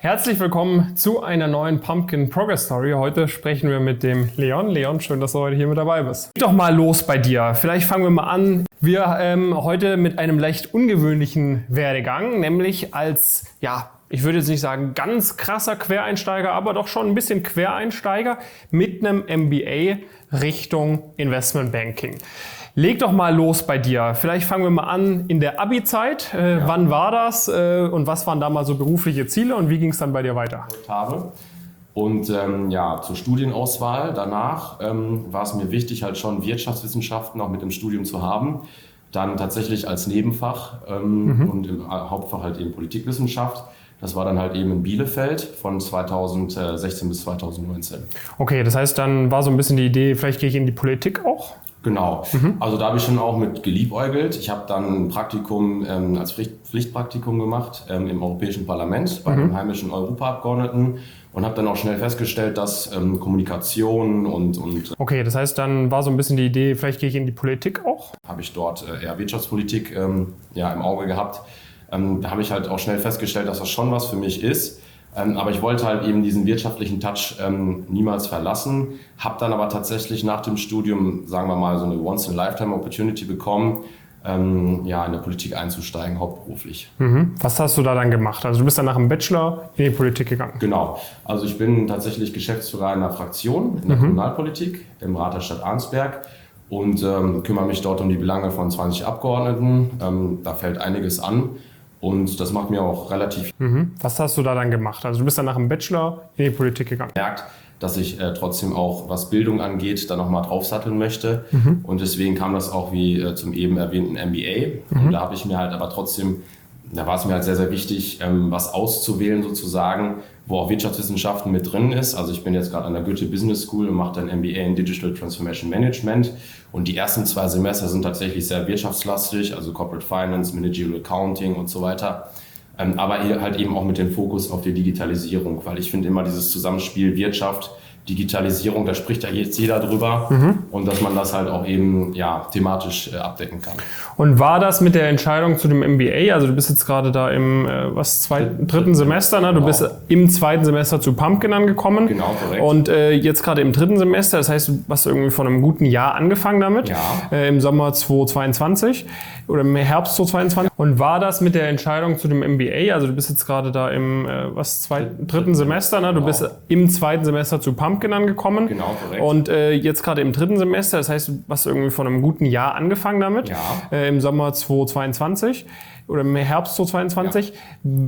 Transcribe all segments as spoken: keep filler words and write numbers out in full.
Herzlich willkommen zu einer neuen Pumpkin Progress Story. Heute sprechen wir mit dem Leon. Leon, schön, dass du heute hier mit dabei bist. Geht doch mal los bei dir. Vielleicht fangen wir mal an. Wir ähm, heute mit einem leicht ungewöhnlichen Werdegang, nämlich als, ja, ich würde jetzt nicht sagen ganz krasser Quereinsteiger, aber doch schon ein bisschen Quereinsteiger mit einem M B A Richtung Investmentbanking. Leg doch mal los bei dir. Vielleicht fangen wir mal an in der Abi-Zeit. Äh, ja. Wann war das äh, und was waren da mal so berufliche Ziele und wie ging es dann bei dir weiter? Habe. Und ähm, ja, zur Studienauswahl danach ähm, war es mir wichtig, halt schon Wirtschaftswissenschaften auch mit im Studium zu haben. Dann tatsächlich als Nebenfach ähm, mhm. und im Hauptfach halt eben Politikwissenschaft. Das war dann halt eben in Bielefeld von zweitausendsechzehn bis zweitausendneunzehn. Okay, das heißt, dann war so ein bisschen die Idee, vielleicht gehe ich in die Politik auch? Genau, mhm. also da habe ich schon auch mit geliebäugelt. Ich habe dann ein Praktikum ähm, als Pflicht, Pflichtpraktikum gemacht ähm, im Europäischen Parlament bei mhm. den heimischen Europaabgeordneten und habe dann auch schnell festgestellt, dass ähm, Kommunikation und, und... Okay, das heißt, dann war so ein bisschen die Idee, vielleicht gehe ich in die Politik auch? Habe ich dort äh, eher Wirtschaftspolitik ähm, ja, im Auge gehabt. Ähm, da habe ich halt auch schnell festgestellt, dass das schon was für mich ist. Ähm, aber ich wollte halt eben diesen wirtschaftlichen Touch ähm, niemals verlassen, habe dann aber tatsächlich nach dem Studium, sagen wir mal, so eine Once-in-a-Lifetime-Opportunity bekommen, ähm, ja, in der Politik einzusteigen, hauptberuflich. Mhm. Was hast du da dann gemacht? Also du bist dann nach dem Bachelor in die Politik gegangen? Genau, also ich bin tatsächlich Geschäftsführer einer Fraktion in der mhm. Kommunalpolitik im Rat der Stadt Arnsberg und ähm, kümmere mich dort um die Belange von zwanzig Abgeordneten. Ähm, da fällt einiges an. Und das macht mir auch relativ... Mhm. Was hast du da dann gemacht? Also du bist dann nach dem Bachelor in die Politik gegangen. Merkt, dass ich äh, trotzdem auch, was Bildung angeht, da nochmal draufsatteln möchte. Mhm. Und deswegen kam das auch wie äh, zum eben erwähnten M B A. Mhm. Und da habe ich mir halt aber trotzdem, da war es mir halt sehr, sehr wichtig, ähm, was auszuwählen sozusagen, wo auch Wirtschaftswissenschaften mit drin ist. Also ich bin jetzt gerade an der Goethe Business School und mache dann M B A in Digital Transformation Management. Und die ersten zwei Semester sind tatsächlich sehr wirtschaftslastig, also Corporate Finance, Managerial Accounting und so weiter. Ähm, aber halt eben auch mit dem Fokus auf die Digitalisierung, weil ich finde immer dieses Zusammenspiel Wirtschaft, Digitalisierung, da spricht ja jetzt jeder drüber mhm. und dass man das halt auch eben ja, thematisch äh, abdecken kann. Und war das mit der Entscheidung zu dem M B A, also du bist jetzt gerade da im äh, was, zweiten, dritten Semester, ne? Du genau. bist im zweiten Semester zu Pumpkin angekommen. Genau, korrekt. Und äh, jetzt gerade im dritten Semester, das heißt, du hast irgendwie vor einem guten Jahr angefangen damit, ja. äh, im Sommer zweitausendzweiundzwanzig oder im Herbst zweitausendzweiundzwanzig. Und war das mit der Entscheidung zu dem M B A, also du bist jetzt gerade da im äh, was, zweiten, dritten Semester, ne? Du genau. bist im zweiten Semester zu Pumpkin angekommen. Genau, korrekt. Und äh, jetzt gerade im dritten Semester, das heißt, du hast irgendwie vor einem guten Jahr angefangen damit, ja. äh, im Sommer zweitausendzweiundzwanzig oder im Herbst zweitausendzweiundzwanzig. Ja.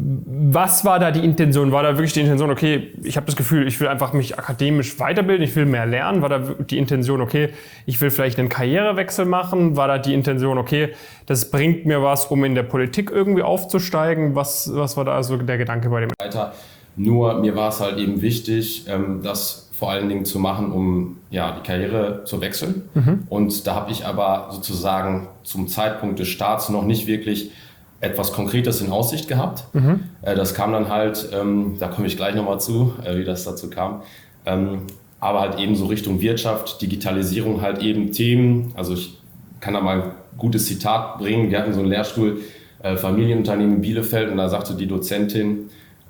Was war da die Intention? War da wirklich die Intention, okay, ich habe das Gefühl, ich will einfach mich akademisch weiterbilden, ich will mehr lernen? War da die Intention, okay, ich will vielleicht einen Karrierewechsel machen? War da die Intention, okay, das bringt mir was, um in der Politik irgendwie aufzusteigen? Was, was war da also der Gedanke bei dem? Weiter. Nur mir war es halt eben wichtig, das vor allen Dingen zu machen, um ja, die Karriere zu wechseln. Mhm. Und da habe ich aber sozusagen zum Zeitpunkt des Starts noch nicht wirklich etwas Konkretes in Aussicht gehabt. Mhm. Das kam dann halt, da komme ich gleich nochmal zu, wie das dazu kam, aber halt eben so Richtung Wirtschaft, Digitalisierung halt eben Themen. Also ich kann da mal ein gutes Zitat bringen. Wir hatten so einen Lehrstuhl Familienunternehmen in Bielefeld und da sagte die Dozentin,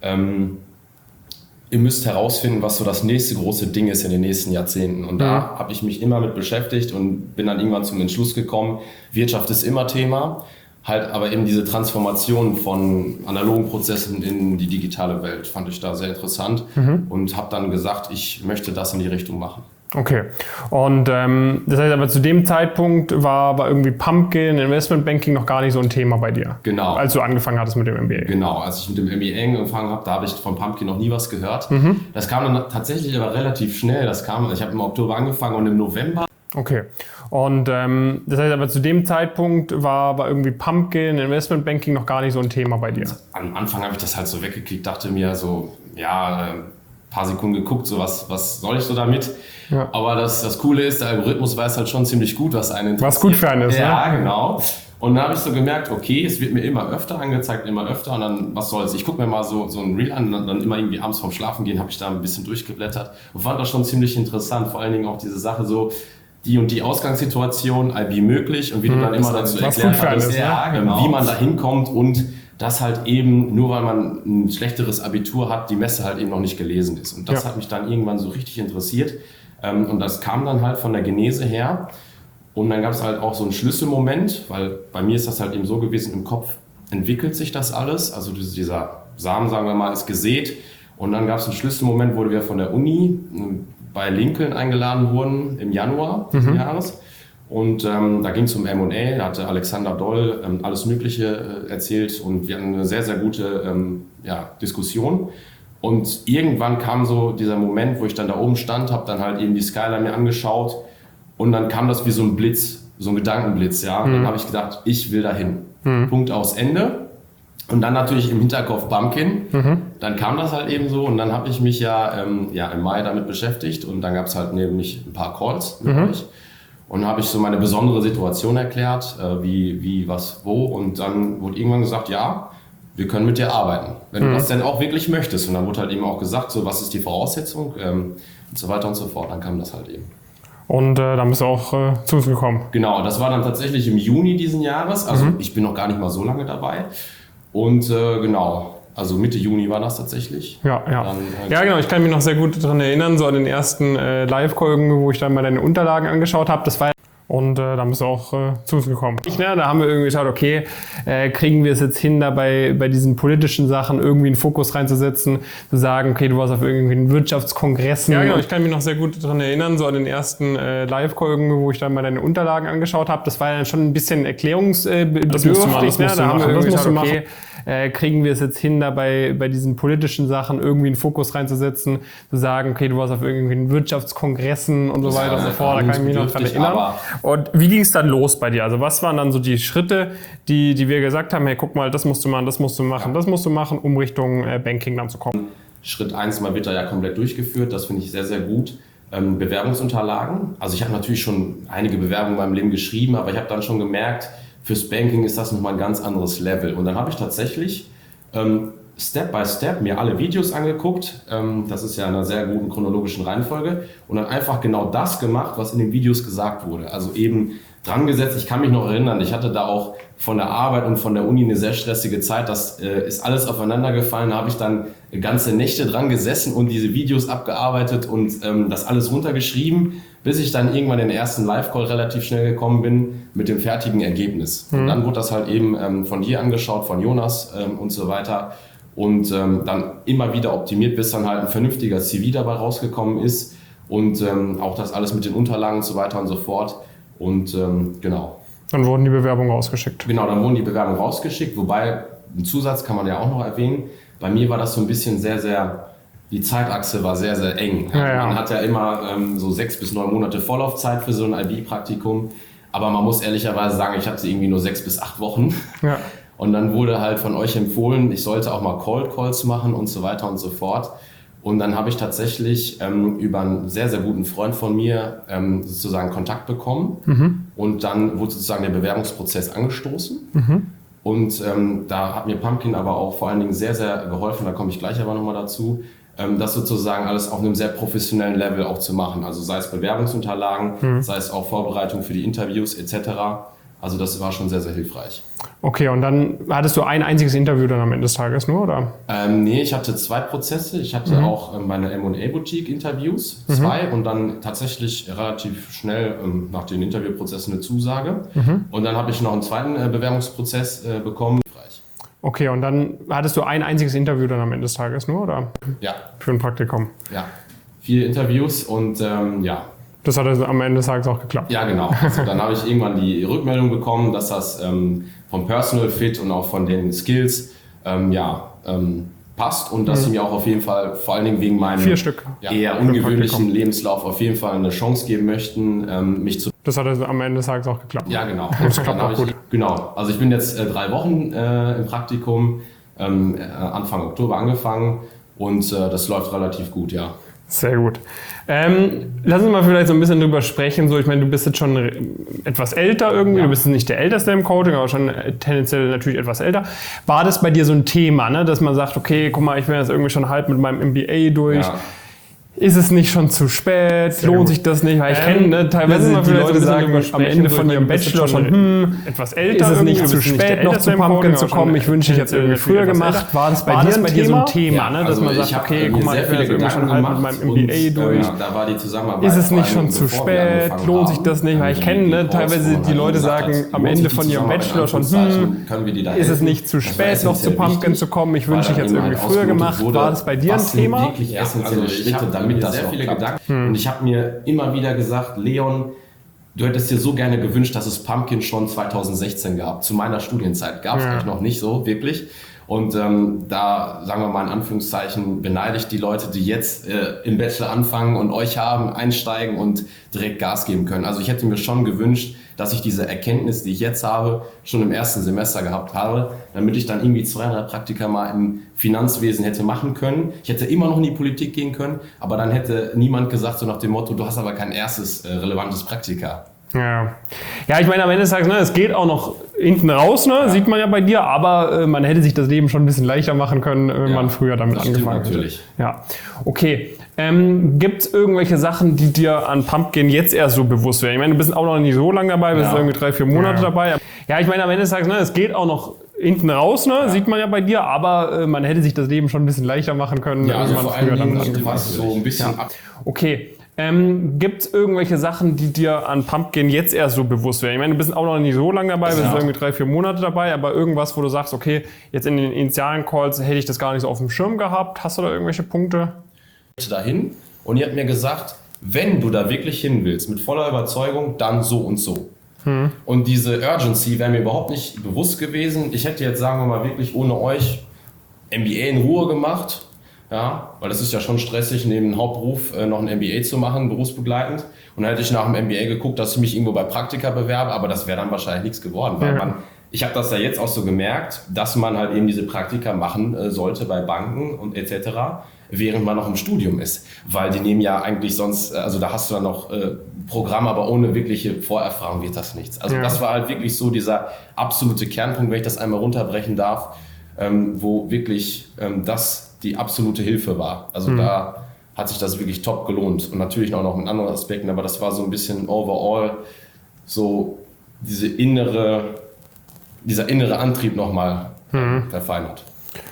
ihr müsst herausfinden, was so das nächste große Ding ist in den nächsten Jahrzehnten. Und da mhm. habe ich mich immer mit beschäftigt und bin dann irgendwann zum Entschluss gekommen, Wirtschaft ist immer Thema, halt aber eben diese Transformation von analogen Prozessen in die digitale Welt fand ich da sehr interessant mhm. und habe dann gesagt, ich möchte das in die Richtung machen. Okay. Und ähm, das heißt aber zu dem Zeitpunkt war, war irgendwie Pumpkin, Investmentbanking noch gar nicht so ein Thema bei dir? Genau. Als du angefangen hattest mit dem M B A? Genau, als ich mit dem M B A angefangen habe, da habe ich von Pumpkin noch nie was gehört. Mhm. Das kam dann tatsächlich aber relativ schnell. Das kam, ich habe im Oktober angefangen und im November. Okay. Und ähm, das heißt aber zu dem Zeitpunkt war, war irgendwie Pumpkin, Investmentbanking noch gar nicht so ein Thema bei dir? Am Anfang habe ich das halt so weggekriegt, dachte mir so, ja, ein paar Sekunden geguckt, so was, was soll ich so damit? Ja. Aber das, das Coole ist, der Algorithmus weiß halt schon ziemlich gut, was einen interessiert. Was gut für einen ist, ja, ne? Genau. Und dann habe ich so gemerkt, okay, es wird mir immer öfter angezeigt, immer öfter und dann, was soll's, ich gucke mir mal so, so ein Reel an und dann immer irgendwie abends vorm Schlafen gehen, habe ich da ein bisschen durchgeblättert und fand das schon ziemlich interessant, vor allen Dingen auch diese Sache so, die und die Ausgangssituation, wie möglich und wie du dann immer dazu erklärt hast, ja, genau. Wie man da hinkommt und dass halt eben, nur weil man ein schlechteres Abitur hat, die Messe halt eben noch nicht gelesen ist. Und das ja. hat mich dann irgendwann so richtig interessiert. Und das kam dann halt von der Genese her. Und dann gab es halt auch so einen Schlüsselmoment, weil bei mir ist das halt eben so gewesen, im Kopf entwickelt sich das alles. Also dieser Samen, sagen wir mal, ist gesät. Und dann gab es einen Schlüsselmoment, wo wir von der Uni bei Lincoln eingeladen wurden im Januar diesen mhm. Jahres. Und ähm, da ging es um M und A, da hatte Alexander Doll ähm, alles Mögliche äh, erzählt und wir hatten eine sehr, sehr gute ähm, ja, Diskussion. Und irgendwann kam so dieser Moment, wo ich dann da oben stand, habe dann halt eben die Skyline mir angeschaut und dann kam das wie so ein Blitz, so ein Gedankenblitz. Ja? Mhm. Dann habe ich gedacht, ich will dahin. Mhm. Punkt aus Ende. Und dann natürlich im Hinterkopf Pumpkin. Mhm. Dann kam das halt eben so und dann habe ich mich ja, ähm, ja im Mai damit beschäftigt und dann gab es halt nämlich ein paar Calls mit mhm. euch. Und dann habe ich so meine besondere Situation erklärt, äh, wie, wie, was, wo. Und dann wurde irgendwann gesagt, ja, wir können mit dir arbeiten, wenn mhm. du das denn auch wirklich möchtest. Und dann wurde halt eben auch gesagt, so was ist die Voraussetzung ähm, und so weiter und so fort. Dann kam das halt eben. Und äh, dann bist du auch äh, zu uns gekommen. Genau, das war dann tatsächlich im Juni diesen Jahres. Also mhm. ich bin noch gar nicht mal so lange dabei. Und äh, genau, also Mitte Juni war das tatsächlich. Ja, ja. Dann, äh, ja, genau. Ich kann mich noch sehr gut daran erinnern, so an den ersten äh, Live-Folgen, wo ich dann mal deine Unterlagen angeschaut habe. Das war Und äh, dann bist du auch äh, zu uns gekommen. Ich, ne, da haben wir irgendwie geschaut, okay, äh, kriegen wir es jetzt hin, dabei bei diesen politischen Sachen irgendwie einen Fokus reinzusetzen, zu sagen, okay, du warst auf irgendwelchen Wirtschaftskongressen. Ja, genau. Ich kann mich noch sehr gut daran erinnern, so an den ersten äh, Live-Folgen, wo ich dann mal deine Unterlagen angeschaut habe. Das war ja dann schon ein bisschen erklärungsbedürftig. Das musst du machen, das musst du machen. Da haben wir irgendwie geschaut, okay, äh, kriegen wir es jetzt hin, dabei bei diesen politischen Sachen irgendwie einen Fokus reinzusetzen, zu sagen, okay, du warst auf irgendwelchen Wirtschaftskongressen und so weiter und so fort. Da kann ich mich noch dran erinnern. Und wie ging es dann los bei dir? Also was waren dann so die Schritte, die, die wir gesagt haben, hey, guck mal, das musst du machen, das musst du machen, ja. das musst du machen, um Richtung äh, Banking dann zu kommen? Schritt eins mal wird da ja komplett durchgeführt, das finde ich sehr, sehr gut. Ähm, Bewerbungsunterlagen. Also ich habe natürlich schon einige Bewerbungen in meinem Leben geschrieben, aber ich habe dann schon gemerkt, fürs Banking ist das nochmal ein ganz anderes Level. Und dann habe ich tatsächlich ähm, Step by Step mir alle Videos angeguckt, ähm, das ist ja in einer sehr guten chronologischen Reihenfolge, und dann einfach genau das gemacht, was in den Videos gesagt wurde. Also eben dran gesetzt, ich kann mich noch erinnern, ich hatte da auch von der Arbeit und von der Uni eine sehr stressige Zeit, das äh, ist alles aufeinander gefallen, da habe ich dann ganze Nächte dran gesessen und diese Videos abgearbeitet und ähm, das alles runtergeschrieben, bis ich dann irgendwann in den ersten Live-Call relativ schnell gekommen bin mit dem fertigen Ergebnis. Mhm. Und dann wurde das halt eben ähm, von dir angeschaut, von Jonas ähm, und so weiter. Und ähm, dann immer wieder optimiert, bis dann halt ein vernünftiger C V dabei rausgekommen ist und ähm, auch das alles mit den Unterlagen und so weiter und so fort. Und ähm, genau. Dann wurden die Bewerbungen rausgeschickt. Genau, dann wurden die Bewerbungen rausgeschickt, wobei ein Zusatz kann man ja auch noch erwähnen. Bei mir war das so ein bisschen sehr, sehr, die Zeitachse war sehr, sehr eng. Ja, ja. Man hat ja immer ähm, so sechs bis neun Monate Vorlaufzeit für so ein I B-Praktikum, aber man muss ehrlicherweise sagen, ich hatte irgendwie nur sechs bis acht Wochen. Ja. Und dann wurde halt von euch empfohlen, ich sollte auch mal Cold Calls machen und so weiter und so fort. Und dann habe ich tatsächlich ähm, über einen sehr, sehr guten Freund von mir ähm, sozusagen Kontakt bekommen. Mhm. Und dann wurde sozusagen der Bewerbungsprozess angestoßen. Mhm. Und ähm, da hat mir Pumpkin aber auch vor allen Dingen sehr, sehr geholfen, da komme ich gleich aber nochmal dazu, ähm, das sozusagen alles auf einem sehr professionellen Level auch zu machen. Also sei es Bewerbungsunterlagen, mhm. sei es auch Vorbereitung für die Interviews et cetera. Also das war schon sehr, sehr hilfreich. Okay, und dann hattest du ein einziges Interview dann am Ende des Tages nur, oder? Ähm, nee, ich hatte zwei Prozesse. Ich hatte mhm. auch ähm, meine M und A-Boutique Interviews, zwei, mhm. und dann tatsächlich relativ schnell ähm, nach den Interviewprozessen eine Zusage. Mhm. Und dann habe ich noch einen zweiten äh, Bewerbungsprozess äh, bekommen. Okay, und dann hattest du ein einziges Interview dann am Ende des Tages nur, oder? Ja. Für ein Praktikum? Ja, viele Interviews und ähm, ja. Das hat also am Ende des Tages auch geklappt. Ja, genau. Also dann habe ich irgendwann die Rückmeldung bekommen, dass das ähm, vom Personal Fit und auch von den Skills ähm, ja, ähm, passt und dass mhm. sie mir auch auf jeden Fall, vor allen Dingen wegen meinem Vier Stück. Ja, eher ungewöhnlichen Lebenslauf, auf jeden Fall eine Chance geben möchten, ähm, mich zu... Das hat also am Ende des Tages auch geklappt. Ja, genau. Das klappt auch ich, gut. Genau. Also ich bin jetzt äh, drei Wochen äh, im Praktikum, ähm, äh, Anfang Oktober angefangen und äh, das läuft relativ gut, ja. Sehr gut. Ähm, lass uns mal vielleicht so ein bisschen drüber sprechen. So, ich meine, du bist jetzt schon etwas älter irgendwie. Ja. Du bist nicht der Älteste im Coaching, aber schon tendenziell natürlich etwas älter. War das bei dir so ein Thema, ne? Dass man sagt, okay, guck mal, ich bin jetzt irgendwie schon halb mit meinem M B A durch. Ja. Ist es nicht schon zu spät? Sehr Lohnt gut. sich das nicht? Weil ich Ähm, kenne ne, teilweise immer die wieder Leute so sagen darüber am sprechen, Ende so, von ich meine, ihrem du bist Bachelor jetzt schon, schon hm, etwas älter ist es irgendwie, nicht du zu bist nicht spät, der noch Älteste zu im Pumpkin Chor, zu genau, kommen? schon Ich wünsche, ich hätte irgendwie etwas früher älter. gemacht. War das bei War dir das ein bei dir so ein Thema, Ja, ne, dass also man ich sagt, hab, okay, äh, guck mir mal, sehr ich bin viele jetzt irgendwie schon Gedanken halb mit gemacht meinem M B A und, durch. Ähm, da war die Zusammenarbeit Ist es vor nicht allem, schon zu bevor wir spät? angefangen Lohnt sich haben, das nicht? Weil ich die- kenne die ne, Calls, teilweise wo man die halt Leute gesagt sagen hat, am lohnt Ende sich von die ihrem Zusammenarbeit, Bachelor in schon, hm, Anführungszeichen, können wir dir da ist es helfen? nicht zu Das war spät, noch zu essentiell Pumpkin wichtig, zu kommen? Ich weil wünsche, ich dann hätte es eben irgendwie halt früher ausgelotet gemacht. wurde, War das bei dir ein was sind Thema? wirklich Ja, essentielle also ich Schritte, hab damit mir das sehr auch viele klappt. Gedanken- Und ich habe mir immer wieder gesagt, Leon, du hättest dir so gerne gewünscht, dass es Pumpkin schon zweitausendsechzehn gab. Zu meiner Studienzeit gab es Ja. euch noch nicht so, wirklich. Und ähm, da, sagen wir mal in Anführungszeichen, beneide ich die Leute, die jetzt äh, im Bachelor anfangen und euch haben, einsteigen und direkt Gas geben können. Also ich hätte mir schon gewünscht, dass ich diese Erkenntnis, die ich jetzt habe, schon im ersten Semester gehabt habe, damit ich dann irgendwie zwei, drei Praktika mal im Finanzwesen hätte machen können. Ich hätte immer noch in die Politik gehen können, aber dann hätte niemand gesagt, so nach dem Motto, du hast aber kein erstes äh, relevantes Praktika. Ja. Ja, ich meine, am Ende des Tages, ne, es geht auch noch hinten raus, ne, Ja. sieht man ja bei dir, aber äh, man hätte sich das Leben schon ein bisschen leichter machen können, wenn Ja, man früher damit das stimmt angefangen hätte. natürlich. Ja, okay. Ähm, Gibt es irgendwelche Sachen, die dir an Pumpkin jetzt erst so bewusst werden? Ich meine, du bist auch noch nicht so lange dabei, bist Ja. irgendwie drei, vier Monate Ja. dabei. Ja, ich meine, am Ende des Tages, ne, es geht auch noch hinten raus, ne, sieht man ja bei dir, aber äh, man hätte sich das Leben schon ein bisschen leichter machen können, Ja, also wenn man vor früher allen damit Dingen, angefangen was hätte. so ein bisschen ab. Okay. Ähm, Gibt es irgendwelche Sachen, die dir an Pumpkin jetzt erst so bewusst werden? Ich meine, du bist auch noch nicht so lange dabei, bist Ja. irgendwie drei, vier Monate dabei, aber irgendwas, wo du sagst, okay, jetzt in den initialen Calls hätte ich das gar nicht so auf dem Schirm gehabt. Hast du da irgendwelche Punkte? dahin und ihr habt mir gesagt, wenn du da wirklich hin willst, mit voller Überzeugung, dann so und so. Hm. Und diese Urgency wäre mir überhaupt nicht bewusst gewesen. Ich hätte jetzt, sagen wir mal, wirklich ohne euch M B A in Ruhe gemacht. Ja, weil das ist ja schon stressig, neben dem Hauptberuf äh, noch ein M B A zu machen, berufsbegleitend. Und dann hätte ich nach dem M B A geguckt, dass ich mich irgendwo bei Praktika bewerbe, aber das wäre dann wahrscheinlich nichts geworden. Weil Ja. man, ich habe das ja jetzt auch so gemerkt, dass man halt eben diese Praktika machen äh, sollte bei Banken und et cetera, während man noch im Studium ist. Weil die nehmen ja eigentlich sonst, also da hast du dann noch äh, Programm, aber ohne wirkliche Vorerfahrung wird das nichts. Also Ja. das war halt wirklich so dieser absolute Kernpunkt, wenn ich das einmal runterbrechen darf, ähm, wo wirklich ähm, das die absolute Hilfe war. Also Mhm. da hat sich das wirklich top gelohnt. Und natürlich auch noch mit anderen Aspekten, aber das war so ein bisschen overall so diese innere, dieser innere Antrieb nochmal Mhm. verfeinert.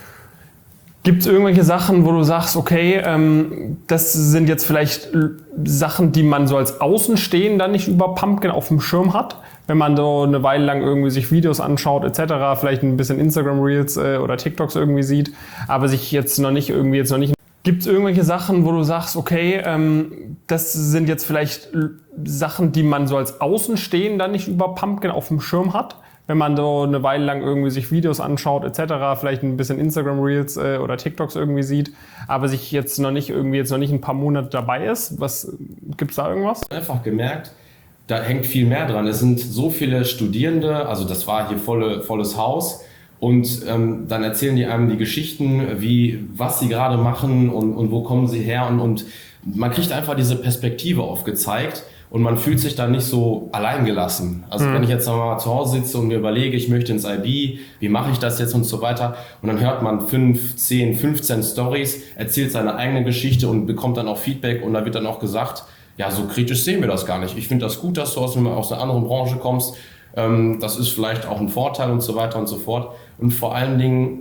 Gibt es irgendwelche Sachen, wo du sagst, okay, ähm, das sind jetzt vielleicht l- Sachen, die man so als Außenstehender nicht über Pumpkin auf dem Schirm hat? Wenn man so eine Weile lang irgendwie sich Videos anschaut et cetera, vielleicht ein bisschen Instagram-Reels äh, oder TikToks irgendwie sieht, aber sich jetzt noch nicht irgendwie jetzt noch nicht... Gibt es irgendwelche Sachen, wo du sagst, okay, ähm, das sind jetzt vielleicht l- Sachen, die man so als Außenstehender nicht über Pumpkin auf dem Schirm hat? Wenn man so eine Weile lang irgendwie sich Videos anschaut et cetera, vielleicht ein bisschen Instagram-Reels äh, oder TikToks irgendwie sieht, aber sich jetzt noch nicht irgendwie jetzt noch nicht ein paar Monate dabei ist. Was gibt's da irgendwas? Einfach gemerkt, da hängt viel mehr dran. Es sind so viele Studierende, also das war hier volle, volles Haus. Und ähm, dann erzählen die einem die Geschichten, wie, was sie gerade machen und, und wo kommen sie her. Und, und man kriegt einfach diese Perspektive aufgezeigt und man fühlt sich dann nicht so alleingelassen. Also Mhm. wenn ich jetzt mal zu Hause sitze und mir überlege, ich möchte ins I B, wie mache ich das jetzt und so weiter. Und dann hört man fünf, zehn, fünfzehn Stories, erzählt seine eigene Geschichte und bekommt dann auch Feedback. Und da wird dann auch gesagt, ja, so kritisch sehen wir das gar nicht. Ich finde das gut, dass du aus, einem, aus einer anderen Branche kommst. Ähm, das ist vielleicht auch ein Vorteil und so weiter und so fort. Und vor allen Dingen,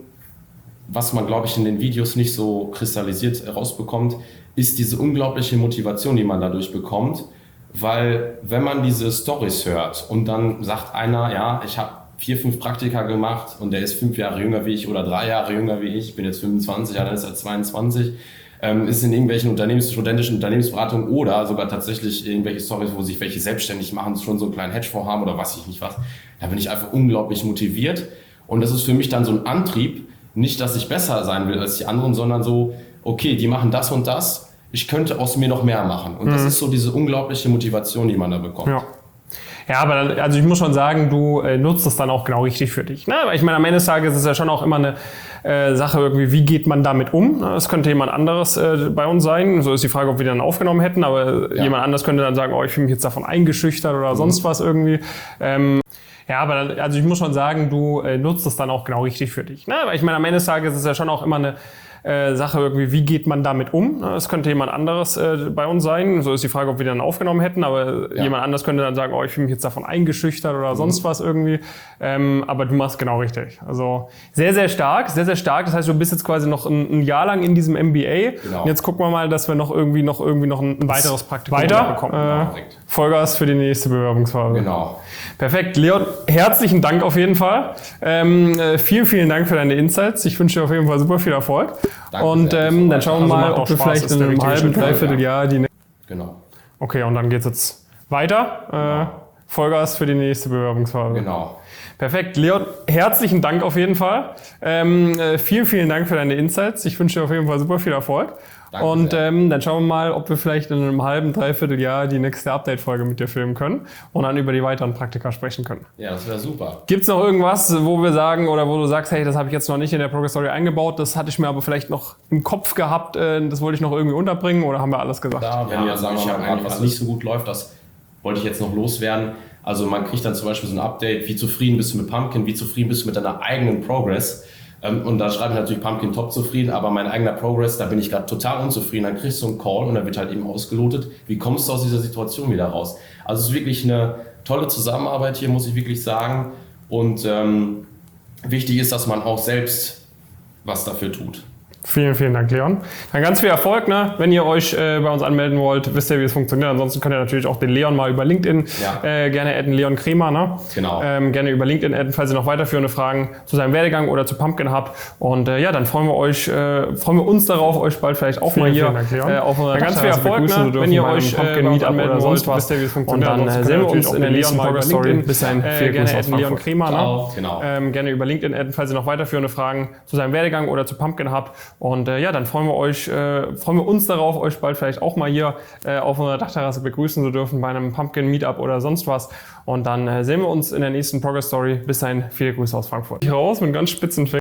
was man, glaube ich, in den Videos nicht so kristallisiert rausbekommt, ist diese unglaubliche Motivation, die man dadurch bekommt. Weil wenn man diese Stories hört und dann sagt einer, ja, ich habe vier, fünf Praktika gemacht und der ist fünf Jahre jünger wie ich oder drei Jahre jünger wie ich, ich bin jetzt fünfundzwanzig, ja, dann ist er zweiundzwanzig, ähm, ist in irgendwelchen Unternehmens-, studentischen Unternehmensberatungen oder sogar tatsächlich irgendwelche Stories, wo sich welche selbstständig machen, schon so einen kleinen Hedgefonds haben oder weiß ich nicht was. Da bin ich einfach unglaublich motiviert und das ist für mich dann so ein Antrieb, nicht, dass ich besser sein will als die anderen, sondern so, okay, die machen das und das, ich könnte aus mir noch mehr machen. Und das ist so diese unglaubliche Motivation, die man da bekommt. Ja. Ja, aber dann, also ich muss schon sagen, du äh, nutzt es dann auch genau richtig für dich. Ne? Weil ich meine, am Ende des Tages ist es ja schon auch immer eine äh, Sache irgendwie, wie geht man damit um? Es könnte jemand anderes äh, bei uns sein. So ist die Frage, ob wir dann aufgenommen hätten, aber Ja. jemand anders könnte dann sagen, oh, ich fühle mich jetzt davon eingeschüchtert oder mhm. sonst was irgendwie. Ähm, ja, aber dann, also ich muss schon sagen, du äh, nutzt es dann auch genau richtig für dich. Ne? Weil ich meine, am Ende des Tages ist es ja schon auch immer eine äh, Sache irgendwie, wie geht man damit um? Es könnte jemand anderes äh, bei uns sein. So ist die Frage, ob wir dann aufgenommen hätten, aber ja. jemand anders könnte dann sagen, oh, ich fühle mich jetzt davon eingeschüchtert oder mhm. sonst was irgendwie. Ähm, aber du machst genau richtig. Also sehr, sehr stark, sehr, sehr stark. Das heißt, du bist jetzt quasi noch ein, ein Jahr lang in diesem M B A. Genau. Und jetzt gucken wir mal, dass wir noch irgendwie noch, irgendwie noch ein, ein weiteres Praktikum weiter bekommen. Äh, Vollgas für die nächste Bewerbungsphase. Genau. Perfekt. Leon, herzlichen Dank auf jeden Fall. Ähm, äh, vielen, vielen Dank für deine Insights. Ich wünsche dir auf jeden Fall super viel Erfolg. Danke und ähm, dann schauen wir mal, ob wir vielleicht in einem halben, dreiviertel Jahr die... Genau. Okay, und dann geht's jetzt weiter. Genau. Äh, Vollgas für die nächste Bewerbungsphase. Genau. Perfekt. Leon, herzlichen Dank auf jeden Fall. Ähm, äh, vielen, vielen Dank für deine Insights. Ich wünsche dir auf jeden Fall super viel Erfolg. Danke und ähm, dann schauen wir mal, ob wir vielleicht in einem halben, dreiviertel Jahr die nächste Update-Folge mit dir filmen können und dann über die weiteren Praktika sprechen können. Ja, das wäre super. Gibt es noch irgendwas, wo wir sagen oder wo du sagst, hey, das habe ich jetzt noch nicht in der Progress Story eingebaut, das hatte ich mir aber vielleicht noch im Kopf gehabt, äh, das wollte ich noch irgendwie unterbringen oder haben wir alles gesagt? Da, wenn ja, wir sagen, wir mal, was nicht so gut läuft, das wollte ich jetzt noch loswerden. Also man kriegt dann zum Beispiel so ein Update, wie zufrieden bist du mit Pumpkin, wie zufrieden bist du mit deiner eigenen Progress. Und da schreibe ich natürlich Pumpkin top zufrieden, aber mein eigener Progress, da bin ich gerade total unzufrieden. Dann kriegst du einen Call und dann wird halt eben ausgelotet, wie kommst du aus dieser Situation wieder raus. Also es ist wirklich eine tolle Zusammenarbeit hier, muss ich wirklich sagen. Und ähm, wichtig ist, dass man auch selbst was dafür tut. Vielen, vielen Dank, Leon. Dann ganz viel Erfolg, ne? Wenn ihr euch äh, bei uns anmelden wollt, wisst ihr, wie es funktioniert. Ansonsten könnt ihr natürlich auch den Leon mal über LinkedIn ja. äh, gerne adden, Leon Kremer, ne? Genau. Ähm, gerne über LinkedIn adden, falls ihr noch weiterführende Fragen zu seinem Werdegang oder zu Pumpkin habt. Und äh, ja, dann freuen wir euch, äh, freuen wir uns darauf, euch bald vielleicht auch vielen, mal hier Dank, Leon. Äh, auf einer ganz viel Erfolg, ne? Wenn ihr euch äh, Meetup anmelden oder sonst was. Wisst ihr, wie es funktioniert. Und dann äh, sehen wir uns in der nächsten Progress Story. Bis dahin, äh, gerne adden, Leon Kremer, ne? Genau. Ähm, gerne über LinkedIn adden, falls ihr noch weiterführende Fragen zu seinem Werdegang oder zu Pumpkin habt. Und äh, ja, dann freuen wir euch, äh, freuen wir uns darauf, euch bald vielleicht auch mal hier äh, auf unserer Dachterrasse begrüßen zu dürfen bei einem Pumpkin Meetup oder sonst was. Und dann äh, sehen wir uns in der nächsten Progress Story. Bis dahin, viele Grüße aus Frankfurt. Ich raus mit ganz spitzen Fingern.